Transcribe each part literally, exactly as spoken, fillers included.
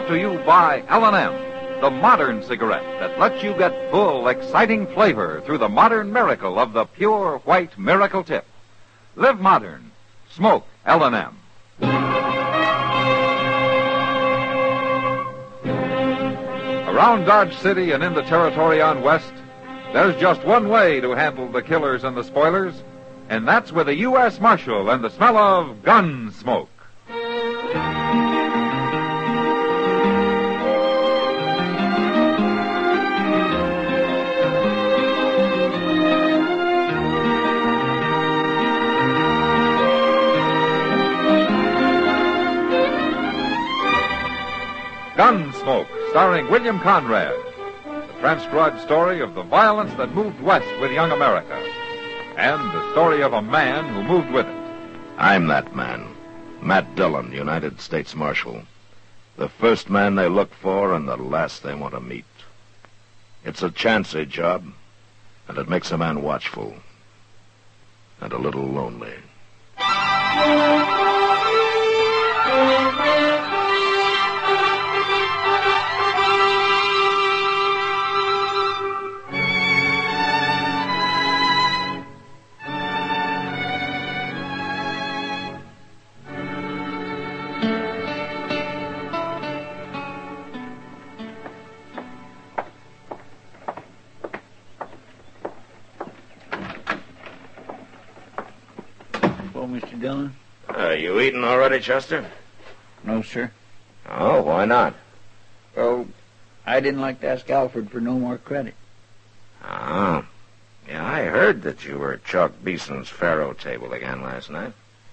brought to you by L and M, the modern cigarette that lets you get full, exciting flavor through the modern miracle of the pure white miracle tip. Live modern. Smoke L and M. Around Dodge City and in the territory on West, there's just one way to handle the killers and the spoilers, and that's with a U S Marshal and the smell of gun smoke. Gunsmoke, starring William Conrad. The transcribed story of the violence that moved west with young America. And the story of a man who moved with it. I'm that man. Matt Dillon, United States Marshal. The first man they look for and the last they want to meet. It's a chancy job, and it makes a man watchful. And a little lonely. Mister Dillon? Are you eating already, Chester? No, sir. Oh, why not? Well, I didn't like to ask Alfred for no more credit. Oh. Yeah, I heard that you were at Chalk Beeson's faro table again last night.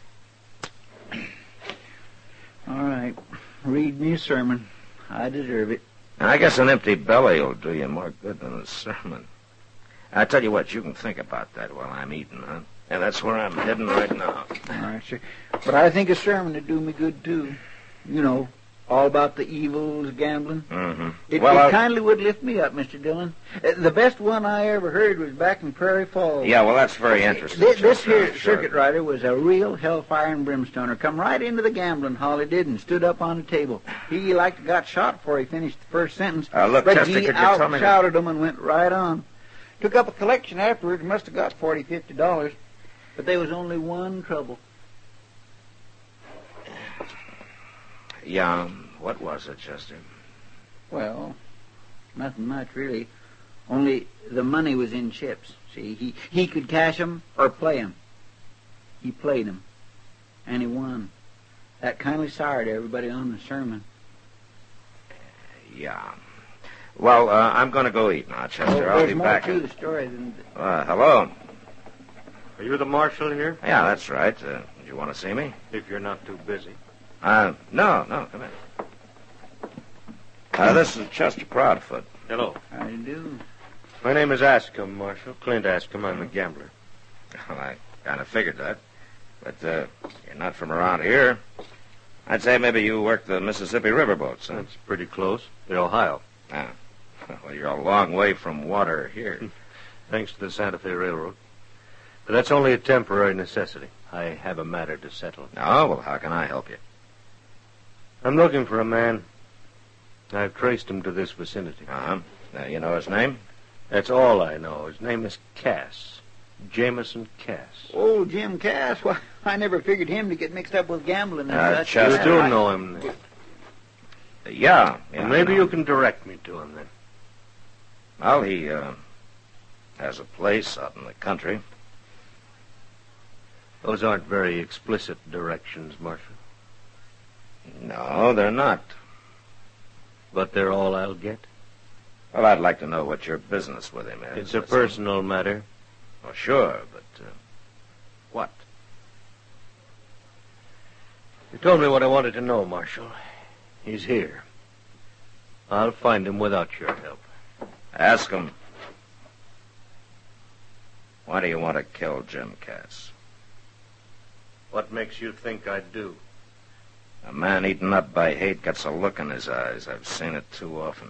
All right. Read me a sermon. I deserve it. I guess an empty belly will do you more good than a sermon. I tell you what, you can think about that while I'm eating, huh? And that's where I'm heading right now. All right, sir. But I think a sermon would do me good, too. You know, all about the evils of gambling. Mm-hmm. It, well, it kindly would lift me up, Mister Dillon. Uh, the best one I ever heard was back in Prairie Falls. Yeah, well, that's very interesting. This, this Chester, here sure. circuit rider was a real hellfire and brimstoner. Come right into the gambling hall, he did, and stood up on the table. He like got shot before he finished the first sentence. Uh, look, but Chester, he could you tell me... out-shouted him and went right on. Took up a collection afterwards, must have got forty, fifty dollars. But there was only one trouble. Yeah, what was it, Chester? Well, nothing much, really. Only the money was in chips. See, he, he could cash 'em or play 'em. He played 'em, and he won. That kindly soured everybody on the sermon. Yeah. Well, uh, I'm going to go eat now, Chester. Well, I'll be more back. There's more to the story than... Uh, hello. Are you the marshal here? Yeah, that's right. Uh, do you want to see me? If you're not too busy. Uh, no, no, come in. Uh, this is Chester Proudfoot. Hello. How do you do? My name is Ascom, Marshal. Clint Ascom. I'm a gambler. Well, I kind of figured that. But uh, you're not from around here. I'd say maybe you work the Mississippi riverboats, huh? That's pretty close. The Ohio. Ah. Well, you're a long way from water here. Thanks to the Santa Fe Railroad. But that's only a temporary necessity. I have a matter to settle. Oh, well, how can I help you? I'm looking for a man. I've traced him to this vicinity. Uh-huh. Now, you know his name? That's all I know. His name is Cass. Jameson Cass. Oh, Jim Cass. Well, I never figured him to get mixed up with gambling and Uh, such. Chester, You do I- know him, then. Yeah. yeah Well, maybe I know. you can direct me to him, then. Well, he uh, has a place out in the country. Those aren't very explicit directions, Marshal. No, they're not. But they're all I'll get. Well, I'd like to know what your business with him is. It's a That's all. personal matter. Well, sure, but uh, what? You told me what I wanted to know, Marshal. He's here. I'll find him without your help. Ask him. Why do you want to kill Jim Cass? What makes you think I'd do? A man eaten up by hate gets a look in his eyes. I've seen it too often.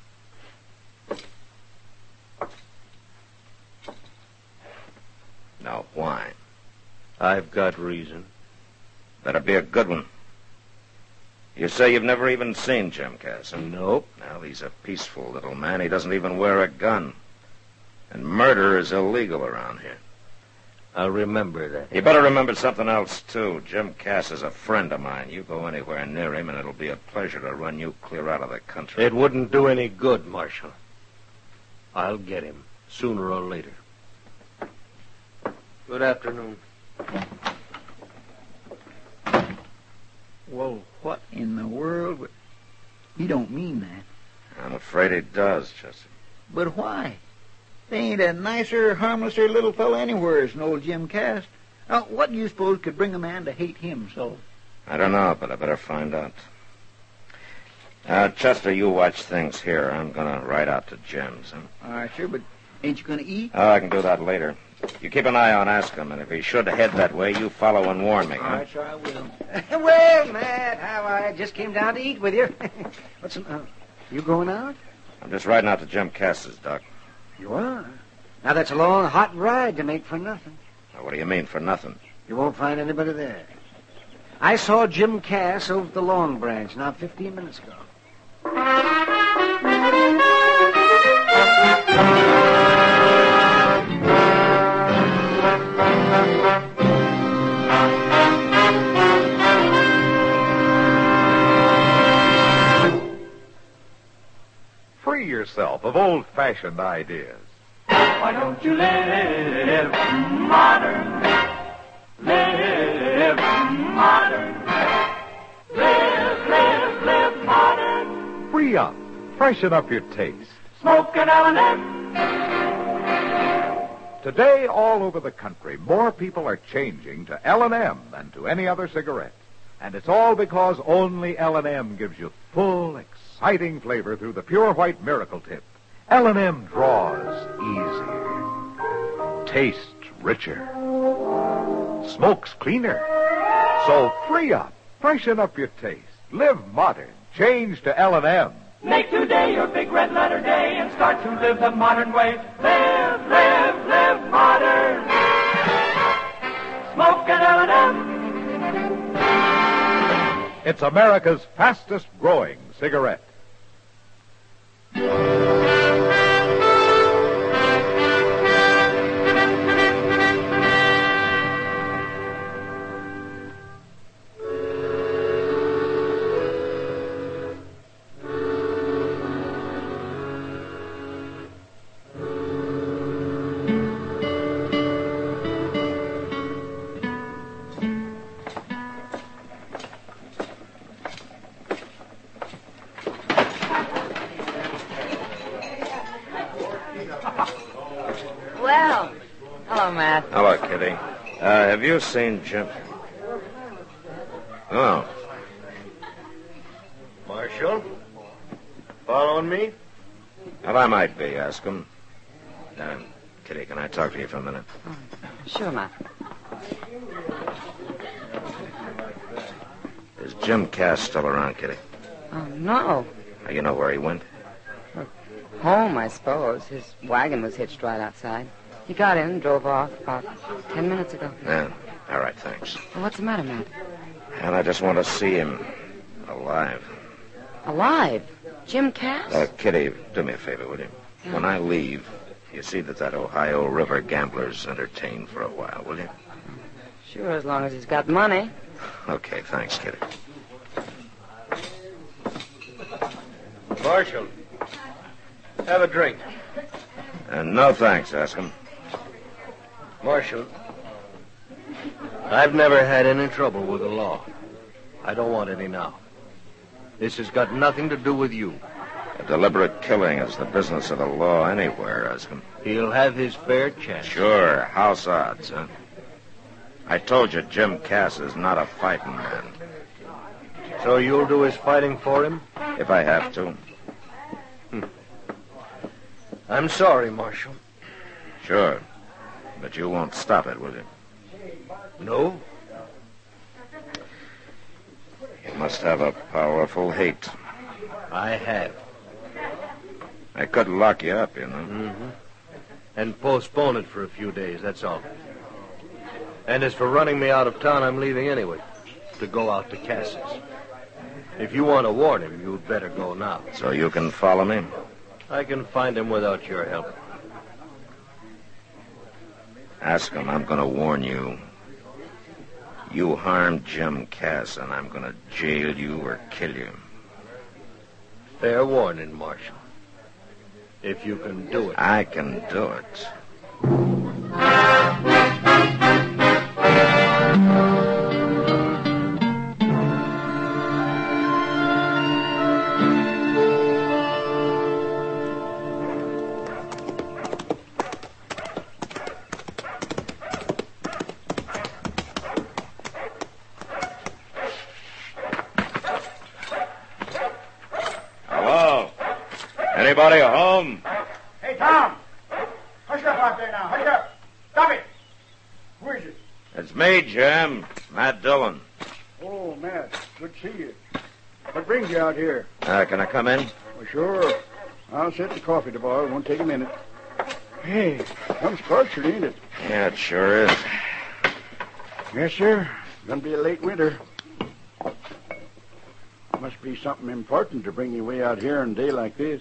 Now, why? I've got reason. Better be a good one. You say you've never even seen Jim Cass? Huh? Nope. Well, he's a peaceful little man. He doesn't even wear a gun. And murder is illegal around here. I'll remember that. You better remember something else, too. Jim Cass is a friend of mine. You go anywhere near him, and it'll be a pleasure to run you clear out of the country. It wouldn't do any good, Marshal. I'll get him, sooner or later. Good afternoon. Well, what in the world? would- He don't mean that. I'm afraid he does, Chester. But why? There ain't a nicer, harmlesser little fellow anywhere than old Jim Cass. Now, what do you suppose could bring a man to hate him so? I don't know, but I better find out. Uh, Chester, you watch things here. I'm going to ride out to Jim's. Huh? All right, sure, but ain't you going to eat? Oh, I can do that later. You keep an eye on Ascom, and if he should head that way, you follow and warn me. All Huh? right, sure, I will. Well, Matt, how I just came down to eat with you. What's uh, you going out? I'm just riding out to Jim Cass's, Doc. You are. Now that's a long, hot ride to make for nothing. Now, what do you mean for nothing? You won't find anybody there. I saw Jim Cass over at the Long Branch not fifteen minutes ago. Free yourself of old-fashioned ideas. Why don't you live modern? Live modern. Live, live, live modern. Free up. Freshen up your taste. Smoke an L and M. Today, all over the country, more people are changing to L and M than to any other cigarette. And it's all because only L and M gives you full, exciting flavor through the pure white miracle tip. L and M draws easier, tastes richer, smokes cleaner. So free up, freshen up your taste, live modern, change to L and M. Make today your big red letter day and start to live the modern way. Live, live, live modern. Smoke an L and M. It's America's fastest growing cigarette. Well, hello, Matt. Hello, Kitty. Uh, have you seen Jim? Oh. Marshal? Following me? Well, I might be, ask him. Uh, Kitty, can I talk to you for a minute? Oh, sure, Matt. Is Jim Cass still around, Kitty? Oh, no. Uh, You know where he went? Home, I suppose. His wagon was hitched right outside. He got in and drove off about ten minutes ago. Yeah. All right, thanks. Well, what's the matter, Matt? And I just want to see him alive. Alive? Jim Cass? Uh, Kitty, do me a favor, will you? Yeah. When I leave, you see that that Ohio River gambler's entertained for a while, will you? Sure, as long as he's got money. Okay, thanks, Kitty. Marshal, have a drink. And no thanks, ask him. Marshal, I've never had any trouble with the law. I don't want any now. This has got nothing to do with you. A deliberate killing is the business of the law anywhere, ask him. He'll have his fair chance. Sure, house odds, huh? I told you Jim Cass is not a fighting man. So you'll do his fighting for him? If I have to. I'm sorry, Marshal. Sure. But you won't stop it, will you? No? You must have a powerful hate. I have. I could lock you up, you know. Mm-hmm. And postpone it for a few days, that's all. And as for running me out of town, I'm leaving anyway. To go out to Cass's. If you want to warn him, you'd better go now. So you can follow me? I can find him without your help. Ask him, I'm going to warn you. You harmed Jim Cass, and I'm going to jail you or kill you. Fair warning, Marshal. If you can do it. I can do it. Anybody home? Hey, Tom! Hush up out there now. Hush up. Stop it. Who is it? It's me, Jim. Matt Dillon. Oh, Matt. Good to see you. What brings you out here? Uh, can I come in? Well, sure. I'll set the coffee to boil. It won't take a minute. Hey, I'm scorching, ain't it? Yeah, it sure is. Yes, sir. Gonna be a late winter. Must be something important to bring you way out here on a day like this.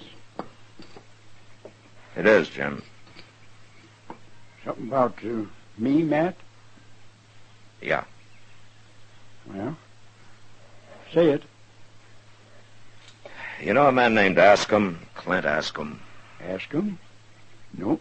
It is, Jim. Something about uh, me, Matt? Yeah. Well, say it. You know a man named Ascom? Clint Ascom? Ask him? Nope.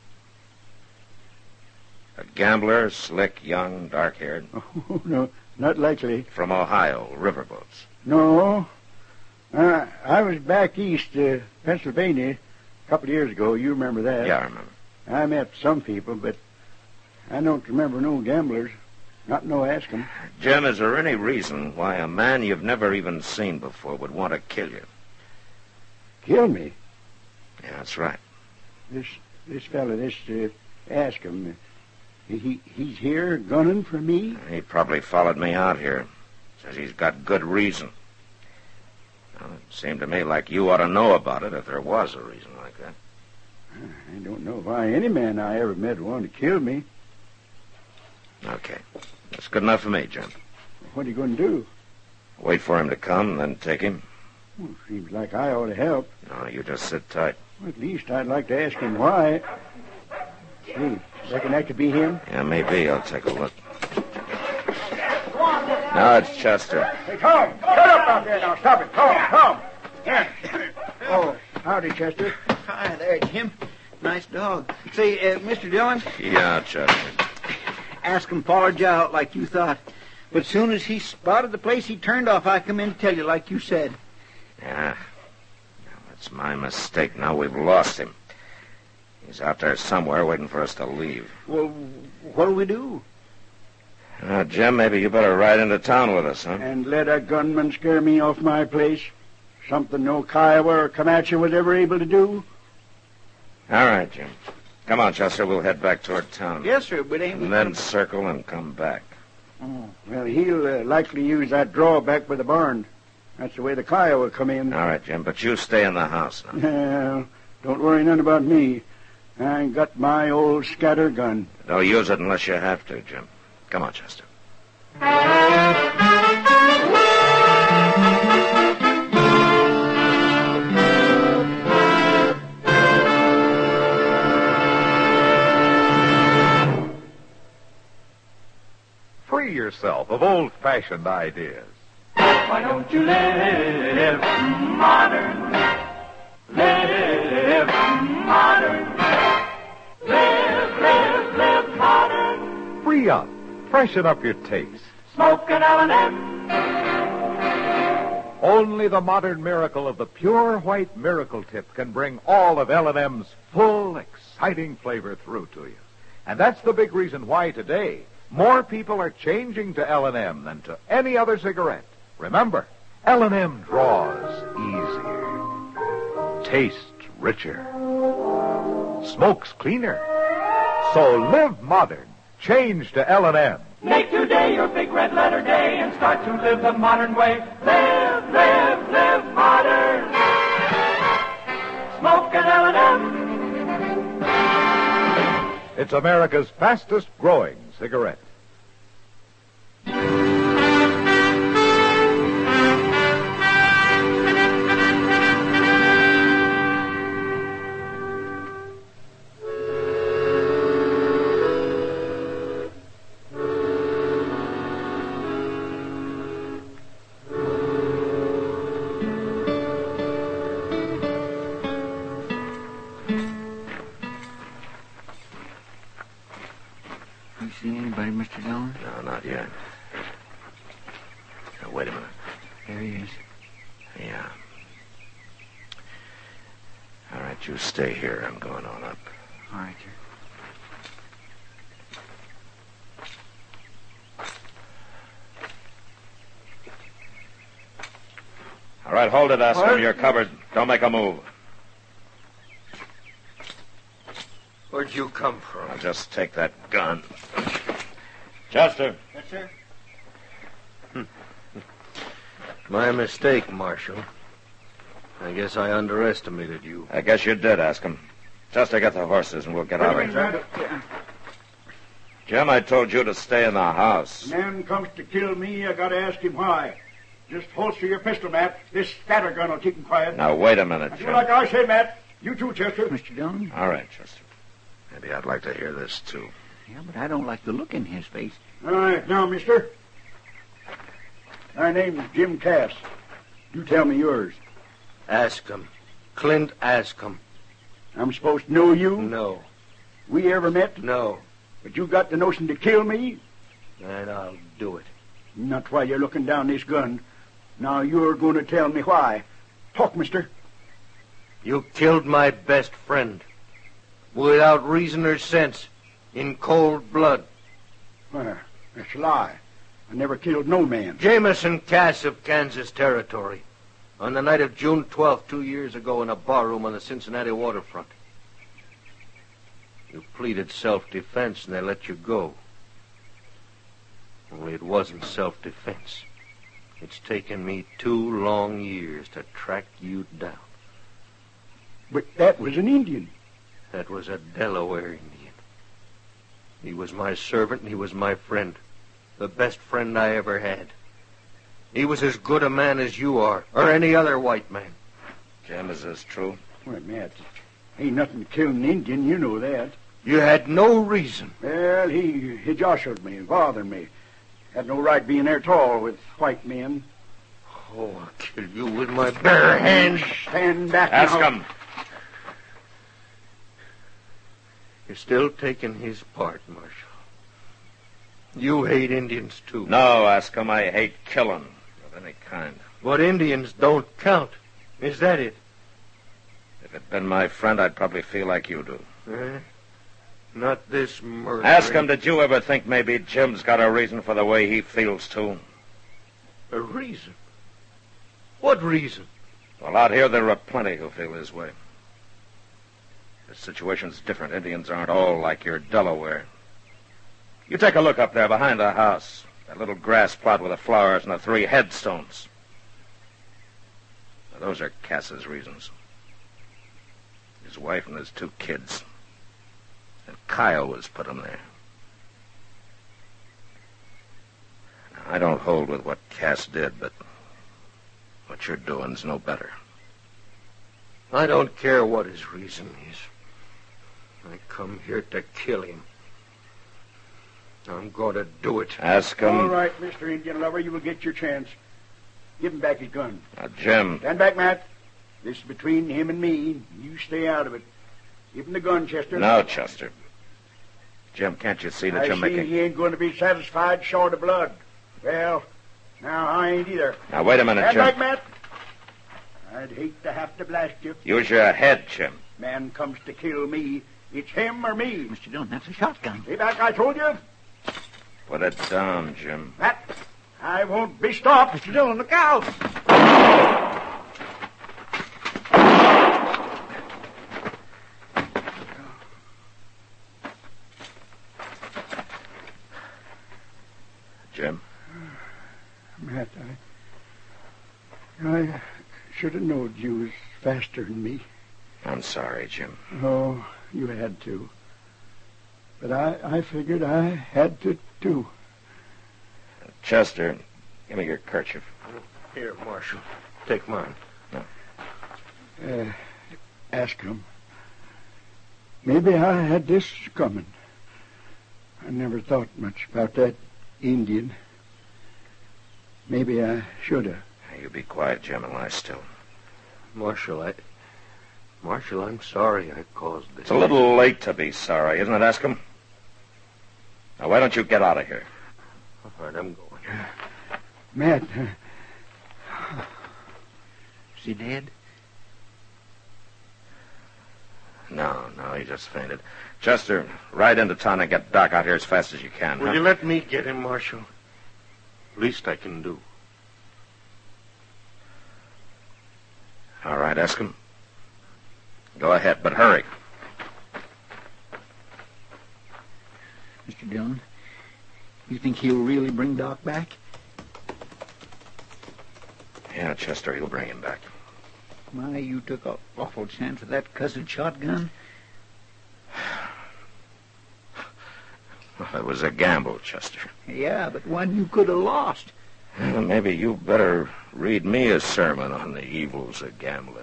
A gambler, slick, young, dark-haired. Oh, no, not likely. From Ohio, riverboats. No. Uh, I was back east, uh, Pennsylvania, a couple of years ago. You remember that? Yeah, I remember. I met some people, but I don't remember no gamblers. Not no ask 'em. Jim, is there any reason why a man you've never even seen before would want to kill you? Kill me? Yeah, that's right. This this fella, this uh, ask him. Uh, he he's here gunning for me? He probably followed me out here. Says he's got good reason. Well, it seemed to me like you ought to know about it if there was a reason like that. I don't know why any man I ever met wanted to kill me. Okay. That's good enough for me, Jim. What are you going to do? Wait for him to come, then take him. Well, seems like I ought to help. No, you just sit tight. Well, at least I'd like to ask him why. Gee, reckon that could be him? Yeah, maybe. I'll take a look. Now it's Chester. Hey, Tom! Shut up out there now. Stop it. Tom, Tom! Yeah. Oh, howdy, Chester. Hi there, Jim. Nice dog. Say, uh, Mister Dillon, Yeah, Chester. ask him followed you out like you thought. But as soon as he spotted the place he turned off, I come in to tell you like you said. Yeah. That's my mistake. Now we've lost him. He's out there somewhere waiting for us to leave. Well, what'll we do? Uh, Jim, maybe you better ride into town with us, huh? And let a gunman scare me off my place? Something no Kiowa or Comanche was ever able to do? All right, Jim. Come on, Chester. We'll head back toward town. Yes, sir, but ain't we... And then circle and come back. Oh, well, he'll uh, likely use that drawback by the barn. That's the way the Kiowa come in. All right, Jim, but you stay in the house now. Well, don't worry none about me. I got my old scatter gun. Don't use it unless you have to, Jim. Come on, Chester. Free yourself of old-fashioned ideas. Why don't you live modern? Live modern. Live, live, live modern. Free up. Freshen up your taste. Smoke an L and M. Only the modern miracle of the pure white miracle tip can bring all of L and M's full, exciting flavor through to you. And that's the big reason why today more people are changing to L and M than to any other cigarette. Remember, L and M draws easier, tastes richer, smokes cleaner. So live modern. Change to L and M. Make today your big red letter day and start to live the modern way. Live, live, live modern. Smoke an L and M. It's America's fastest growing cigarette. see anybody, Mister Dillon? No, not yet. Now, wait a minute. There he is. Yeah. All right, you stay here. I'm going on up. All right, sir. All right, hold it, Askham. What? You're covered. Don't make a move. Where'd you come from? Now, just take that gun. Chester. Yes, sir. My mistake, Marshal. I guess I underestimated you. I guess you did, Askham. Chester, get the horses and we'll get out of here. Jim, I told you to stay in the house. Man comes to kill me, I gotta ask him why. Just holster your pistol, Matt. This scattergun will keep him quiet. Now, wait a minute, Do Jim. like I say, Matt. You too, Chester. Mister Dillon? All right, Chester. Maybe I'd like to hear this, too. Yeah, but I don't like the look in his face. All right, now, mister. My name's Jim Cass. You tell me yours. Askham. Clint Askham. I'm supposed to know you? No. We ever met? No. But you got the notion to kill me? And I'll do it. Not while you're looking down this gun. Now you're going to tell me why. Talk, mister. You killed my best friend. Without reason or sense. In cold blood. Well, that's a lie. I never killed no man. Jameson Cass of Kansas Territory. On the night of June twelfth, two years ago, in a barroom on the Cincinnati waterfront. You pleaded self-defense and they let you go. Only it wasn't self-defense. It's taken me two long years to track you down. But that was an Indian. That was a Delaware Indian. He was my servant and he was my friend. The best friend I ever had. He was as good a man as you are, or any other white man. Jim, is this true? Well, Matt, ain't nothing to kill an Indian, you know that. You had no reason. Well, he, he jostled me and bothered me. Had no right being there at all with white men. Oh, I'll kill you with my bare hands. Stand back Ask now. him. You're still taking his part, Marshal. You hate Indians, too. No, ask him. I hate killing of any kind. But Indians don't count. Is that it? If it'd been my friend, I'd probably feel like you do. Eh? Not this murder. Ask him, did you ever think maybe Jim's got a reason for the way he feels, too? A reason? What reason? Well, out here there are plenty who feel his way. The situation's different. Indians aren't all like your Delaware. You take a look up there behind the house. That little grass plot with the flowers and the three headstones. Now, those are Cass's reasons. His wife and his two kids. And Kiowas put him there. Now, I don't hold with what Cass did, but what you're doing's no better. I don't care what his reason is. I come here to kill him. I'm going to do it. Ask him. All right, Mister Indian lover, you will get your chance. Give him back his gun. Now, Jim. Stand back, Matt. This is between him and me. You stay out of it. Give him the gun, Chester. No, Chester. Jim, can't you see that I you're see making... he ain't going to be satisfied short of blood. Well, now I ain't either. Now, wait a minute, Stand Jim. back, Matt. I'd hate to have to blast you. Use your head, Jim. Man comes to kill me. It's him or me. Mister Dillon, that's a shotgun. Stay back, I told you. Put it down, Jim. Matt, I won't be stopped. Mister Dillon, look out! Jim? Matt, I... I should have known you was faster than me. I'm sorry, Jim. Oh, you had to. But I, I figured I had to, too. Chester, give me your kerchief. Here, Marshal. Take mine. Uh, ask him. Maybe I had this coming. I never thought much about that Indian. Maybe I should have. You be quiet, Jim, and lie still. Marshal, I... Marshal, I'm sorry I caused this. It's a little late to be sorry, isn't it, Askham? Now, why don't you get out of here? All right, I'm going. Matt. Is he dead? No, no, he just fainted. Chester, ride into town and get Doc out here as fast as you can. Will huh? you let me get him, Marshal? Least I can do. All right, ask him. Go ahead, but hurry. Mister Dillon, you think he'll really bring Doc back? Yeah, Chester, he'll bring him back. My, you took an awful chance with that cussed shotgun. Well, it was a gamble, Chester. Yeah, but one you could have lost. Well, maybe you better read me a sermon on the evils of gambling.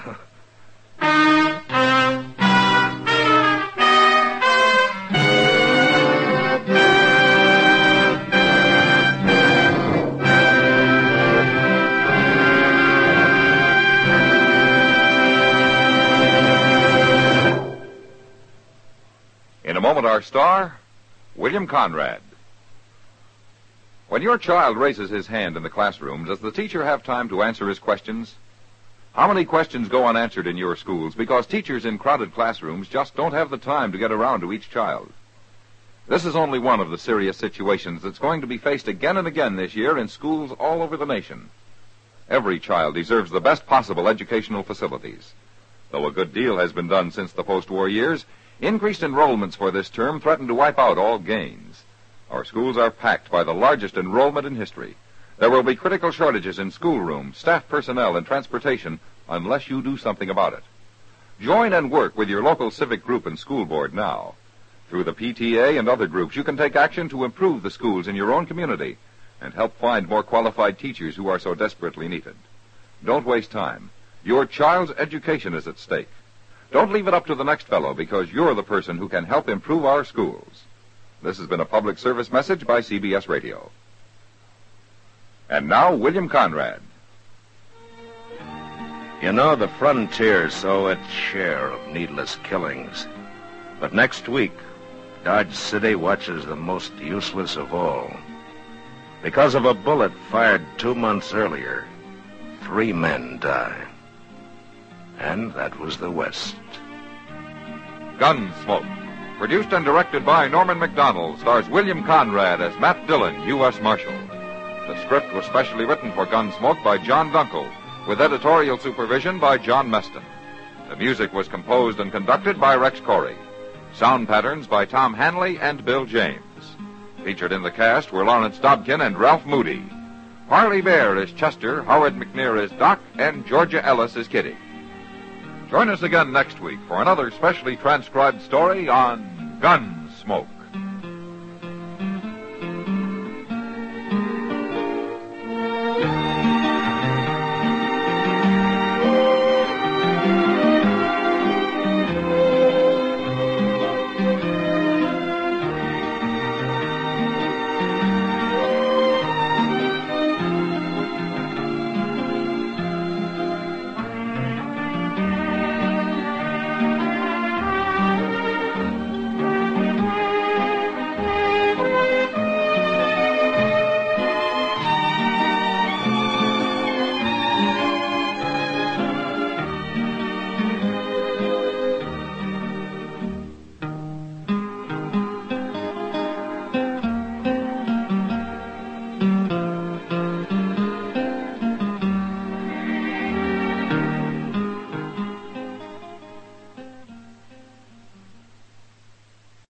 In a moment, our star, William Conrad. When your child raises his hand in the classroom, does the teacher have time to answer his questions? How many questions go unanswered in your schools because teachers in crowded classrooms just don't have the time to get around to each child? This is only one of the serious situations that's going to be faced again and again this year in schools all over the nation. Every child deserves the best possible educational facilities. Though a good deal has been done since the post-war years, increased enrollments for this term threaten to wipe out all gains. Our schools are packed by the largest enrollment in history. There will be critical shortages in schoolrooms, staff personnel, and transportation unless you do something about it. Join and work with your local civic group and school board now. Through the P T A and other groups, you can take action to improve the schools in your own community and help find more qualified teachers who are so desperately needed. Don't waste time. Your child's education is at stake. Don't leave it up to the next fellow because you're the person who can help improve our schools. This has been a public service message by C B S Radio. And now, William Conrad. You know, the frontier saw its share of needless killings. But next week, Dodge City watches the most useless of all. Because of a bullet fired two months earlier, three men die. And that was the West. Gunsmoke. Produced and directed by Norman Macdonald, stars William Conrad as Matt Dillon, U S Marshal. The script was specially written for Gunsmoke by John Dunkel, with editorial supervision by John Meston. The music was composed and conducted by Rex Corey. Sound patterns by Tom Hanley and Bill James. Featured in the cast were Lawrence Dobkin and Ralph Moody. Harley Bear is Chester, Howard McNear is Doc, and Georgia Ellis is Kitty. Join us again next week for another specially transcribed story on Gunsmoke.